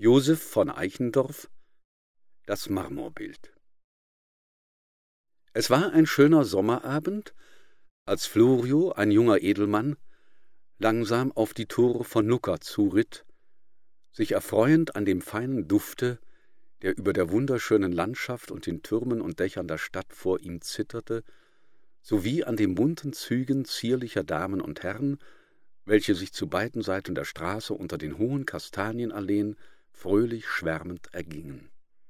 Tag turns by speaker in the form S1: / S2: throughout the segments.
S1: Joseph von Eichendorff, das Marmorbild. Es war ein schöner Sommerabend, als Florio, ein junger Edelmann, langsam auf die Tore von Lucca zuritt, sich erfreuend an dem feinen Dufte, der über der wunderschönen Landschaft und den Türmen und Dächern der Stadt vor ihm zitterte, sowie an den bunten Zügen zierlicher Damen und Herren, welche sich zu beiden Seiten der Straße unter den hohen Kastanienalleen fröhlich schwärmend ergingen.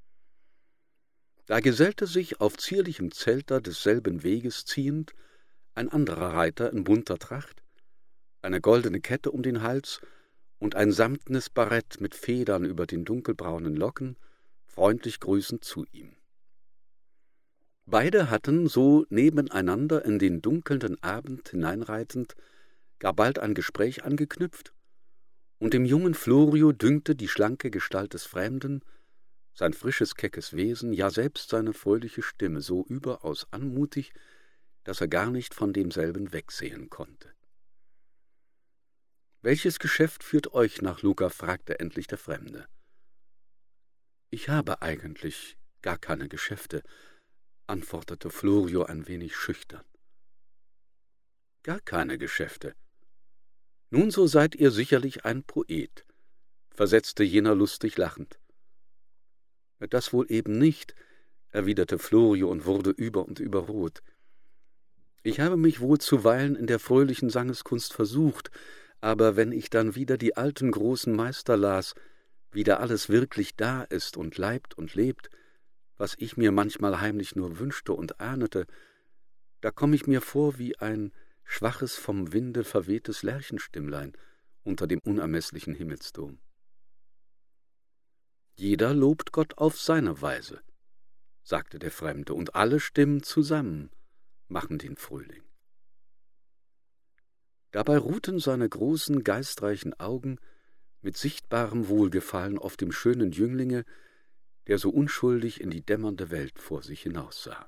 S1: Da gesellte sich auf zierlichem Zelter desselben Weges ziehend ein anderer Reiter in bunter Tracht, eine goldene Kette um den Hals und ein samtnes Barett mit Federn über den dunkelbraunen Locken, freundlich grüßend zu ihm. Beide hatten, so nebeneinander in den dunkelnden Abend hineinreitend, gar bald ein Gespräch angeknüpft, und dem jungen Florio dünkte die schlanke Gestalt des Fremden, sein frisches, keckes Wesen, ja selbst seine fröhliche Stimme so überaus anmutig, dass er gar nicht von demselben wegsehen konnte. »Welches Geschäft führt euch nach Lucca?« fragte endlich der Fremde. »Ich habe eigentlich gar keine Geschäfte«, antwortete Florio ein wenig schüchtern. »Gar keine Geschäfte? Nun, so seid ihr sicherlich ein Poet«, versetzte jener lustig lachend. »Das wohl eben nicht«, erwiderte Florio und wurde über und über rot. »Ich habe mich wohl zuweilen in der fröhlichen Sangeskunst versucht, aber wenn ich dann wieder die alten großen Meister las, wie da alles wirklich da ist und leibt und lebt, was ich mir manchmal heimlich nur wünschte und ahnete, da komm ich mir vor wie ein schwaches, vom Winde verwehtes Lerchenstimmlein unter dem unermeßlichen Himmelsdom. »Jeder lobt Gott auf seine Weise«, sagte der Fremde, »und alle Stimmen zusammen machen den Frühling.« Dabei ruhten seine großen, geistreichen Augen mit sichtbarem Wohlgefallen auf dem schönen Jünglinge, der so unschuldig in die dämmernde Welt vor sich hinaussah.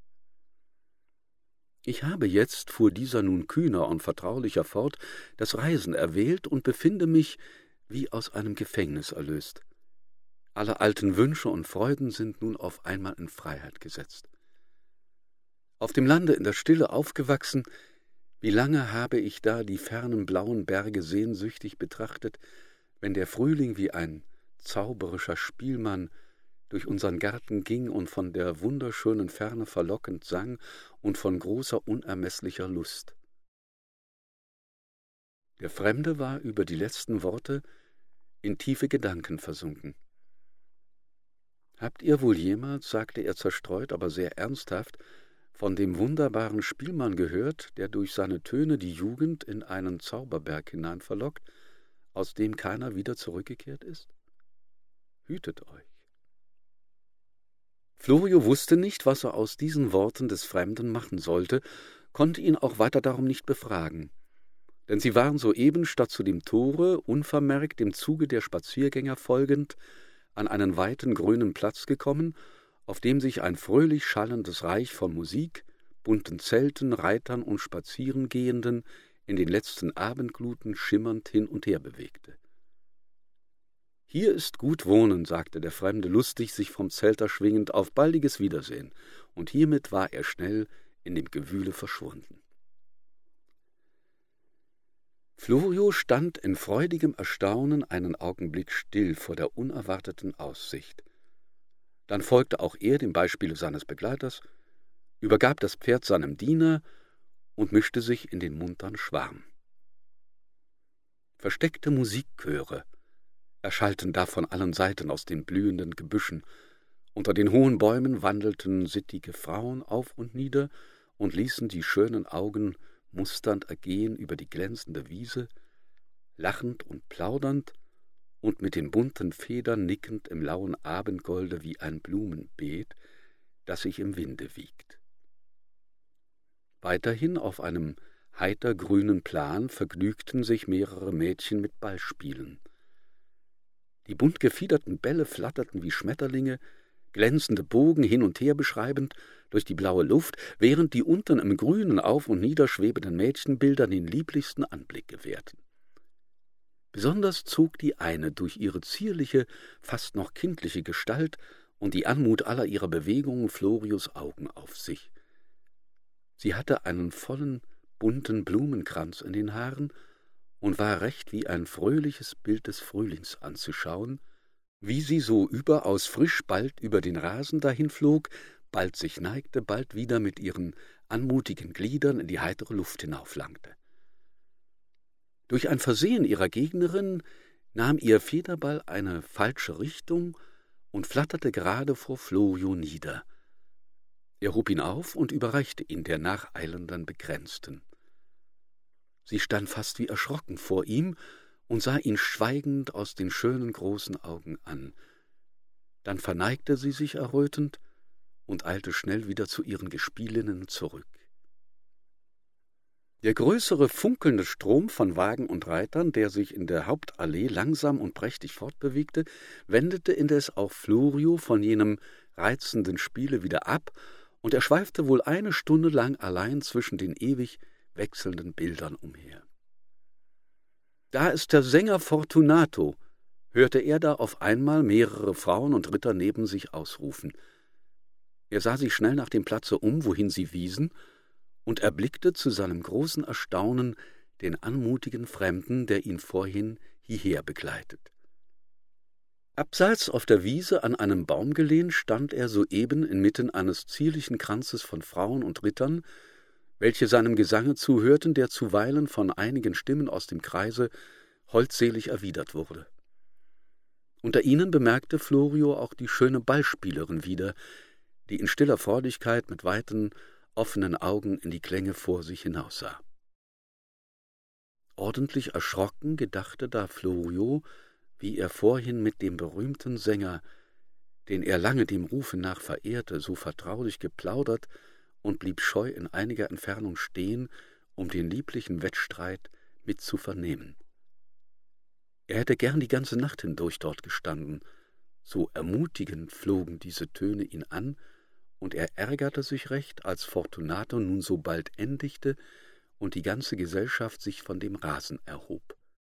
S1: »Ich habe jetzt«, fuhr dieser nun kühner und vertraulicher fort, »das Reisen erwählt und befinde mich wie aus einem Gefängnis erlöst. Alle alten Wünsche und Freuden sind nun auf einmal in Freiheit gesetzt. Auf dem Lande in der Stille aufgewachsen, wie lange habe ich da die fernen blauen Berge sehnsüchtig betrachtet, wenn der Frühling wie ein zauberischer Spielmann durch unseren Garten ging und von der wunderschönen Ferne verlockend sang und von großer unermeßlicher Lust.« Der Fremde war über die letzten Worte in tiefe Gedanken versunken. »Habt ihr wohl jemals«, sagte er zerstreut, aber sehr ernsthaft, »von dem wunderbaren Spielmann gehört, der durch seine Töne die Jugend in einen Zauberberg hinein verlockt, aus dem keiner wieder zurückgekehrt ist? Hütet euch.« Florio wusste nicht, was er aus diesen Worten des Fremden machen sollte, konnte ihn auch weiter darum nicht befragen, denn sie waren soeben statt zu dem Tore, unvermerkt dem Zuge der Spaziergänger folgend, an einen weiten grünen Platz gekommen, auf dem sich ein fröhlich schallendes Reich von Musik, bunten Zelten, Reitern und Spazierengehenden in den letzten Abendgluten schimmernd hin und her bewegte. »Hier ist gut wohnen«, sagte der Fremde lustig, sich vom Zelter schwingend, »auf baldiges Wiedersehen«, und hiermit war er schnell in dem Gewühle verschwunden. Florio stand in freudigem Erstaunen einen Augenblick still vor der unerwarteten Aussicht. Dann folgte auch er dem Beispiele seines Begleiters, übergab das Pferd seinem Diener und mischte sich in den muntern Schwarm. Versteckte Musikchöre erschallten da von allen Seiten aus den blühenden Gebüschen. Unter den hohen Bäumen wandelten sittige Frauen auf und nieder und ließen die schönen Augen musternd ergehen über die glänzende Wiese, lachend und plaudernd und mit den bunten Federn nickend im lauen Abendgolde wie ein Blumenbeet, das sich im Winde wiegt. Weiterhin auf einem heiter grünen Plan vergnügten sich mehrere Mädchen mit Ballspielen. Die bunt gefiederten Bälle flatterten wie Schmetterlinge, glänzende Bogen hin und her beschreibend durch die blaue Luft, während die unten im Grünen auf und nieder schwebenden Mädchenbilder den lieblichsten Anblick gewährten. Besonders zog die eine durch ihre zierliche, fast noch kindliche Gestalt und die Anmut aller ihrer Bewegungen Florios Augen auf sich. Sie hatte einen vollen, bunten Blumenkranz in den Haaren und war recht wie ein fröhliches Bild des Frühlings anzuschauen, wie sie so überaus frisch bald über den Rasen dahinflog, bald sich neigte, bald wieder mit ihren anmutigen Gliedern in die heitere Luft hinauflangte. Durch ein Versehen ihrer Gegnerin nahm ihr Federball eine falsche Richtung und flatterte gerade vor Florio nieder. Er hob ihn auf und überreichte ihn der nacheilenden Begrenzten. Sie stand fast wie erschrocken vor ihm und sah ihn schweigend aus den schönen großen Augen an. Dann verneigte sie sich errötend und eilte schnell wieder zu ihren Gespielinnen zurück. Der größere, funkelnde Strom von Wagen und Reitern, der sich in der Hauptallee langsam und prächtig fortbewegte, wendete indes auch Florio von jenem reizenden Spiele wieder ab, und er schweifte wohl eine Stunde lang allein zwischen den ewig wechselnden Bildern umher. »Da ist der Sänger Fortunato«, hörte er da auf einmal mehrere Frauen und Ritter neben sich ausrufen. Er sah sich schnell nach dem Platze um, wohin sie wiesen, und erblickte zu seinem großen Erstaunen den anmutigen Fremden, der ihn vorhin hierher begleitet. Abseits auf der Wiese an einem Baum gelehnt stand er soeben inmitten eines zierlichen Kranzes von Frauen und Rittern, welche seinem Gesange zuhörten, der zuweilen von einigen Stimmen aus dem Kreise holdselig erwidert wurde. Unter ihnen bemerkte Florio auch die schöne Ballspielerin wieder, die in stiller Freudigkeit mit weiten, offenen Augen in die Klänge vor sich hinaussah. Ordentlich erschrocken gedachte da Florio, wie er vorhin mit dem berühmten Sänger, den er lange dem Rufe nach verehrte, so vertraulich geplaudert, und blieb scheu in einiger Entfernung stehen, um den lieblichen Wettstreit mit zu vernehmen. Er hätte gern die ganze Nacht hindurch dort gestanden, so ermutigend flogen diese Töne ihn an, und er ärgerte sich recht, als Fortunato nun so bald endigte und die ganze Gesellschaft sich von dem Rasen erhob.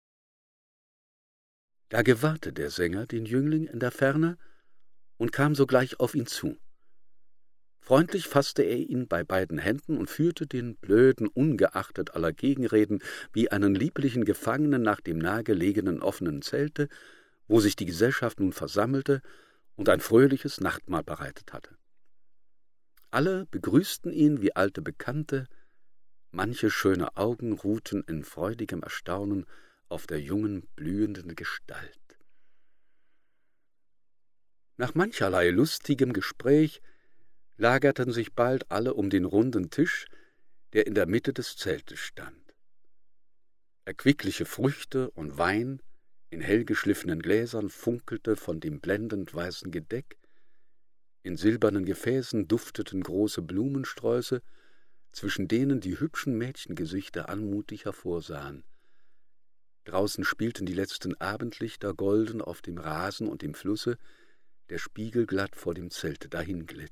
S1: Da gewahrte der Sänger den Jüngling in der Ferne und kam sogleich auf ihn zu. Freundlich faßte er ihn bei beiden Händen und führte den Blöden ungeachtet aller Gegenreden wie einen lieblichen Gefangenen nach dem nahegelegenen offenen Zelte, wo sich die Gesellschaft nun versammelte und ein fröhliches Nachtmahl bereitet hatte. Alle begrüßten ihn wie alte Bekannte, manche schöne Augen ruhten in freudigem Erstaunen auf der jungen, blühenden Gestalt. Nach mancherlei lustigem Gespräch lagerten sich bald alle um den runden Tisch, der in der Mitte des Zeltes stand. Erquickliche Früchte und Wein in hellgeschliffenen Gläsern funkelte von dem blendend weißen Gedeck, in silbernen Gefäßen dufteten große Blumensträuße, zwischen denen die hübschen Mädchengesichter anmutig hervorsahen. Draußen spielten die letzten Abendlichter golden auf dem Rasen und dem Flusse, der spiegelglatt vor dem Zelte dahinglitt.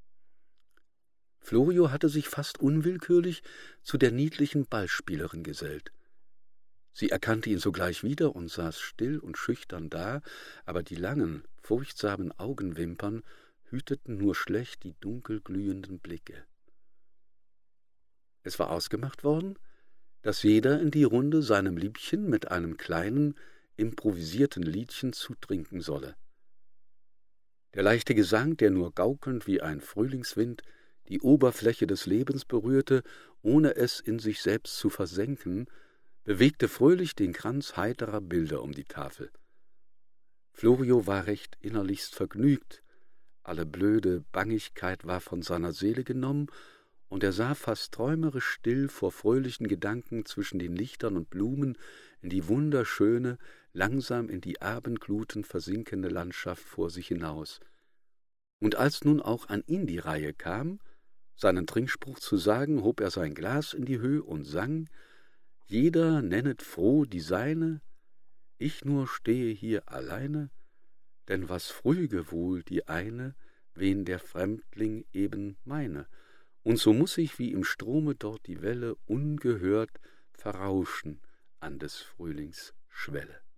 S1: Florio hatte sich fast unwillkürlich zu der niedlichen Ballspielerin gesellt. Sie erkannte ihn sogleich wieder und saß still und schüchtern da, aber die langen, furchtsamen Augenwimpern hüteten nur schlecht die dunkel glühenden Blicke. Es war ausgemacht worden, dass jeder in die Runde seinem Liebchen mit einem kleinen, improvisierten Liedchen zutrinken solle. Der leichte Gesang, der nur gaukelnd wie ein Frühlingswind die Oberfläche des Lebens berührte, ohne es in sich selbst zu versenken, bewegte fröhlich den Kranz heiterer Bilder um die Tafel. Florio war recht innerlichst vergnügt, alle blöde Bangigkeit war von seiner Seele genommen, und er sah fast träumerisch still vor fröhlichen Gedanken zwischen den Lichtern und Blumen in die wunderschöne, langsam in die Abendgluten versinkende Landschaft vor sich hinaus. Und als nun auch an ihn die Reihe kam, seinen Trinkspruch zu sagen, hob er sein Glas in die Höhe und sang: »Jeder nennet froh die seine, ich nur stehe hier alleine, denn was früge wohl die eine, wen der Fremdling eben meine, und so muß ich wie im Strome dort die Welle ungehört verrauschen an des Frühlings Schwelle.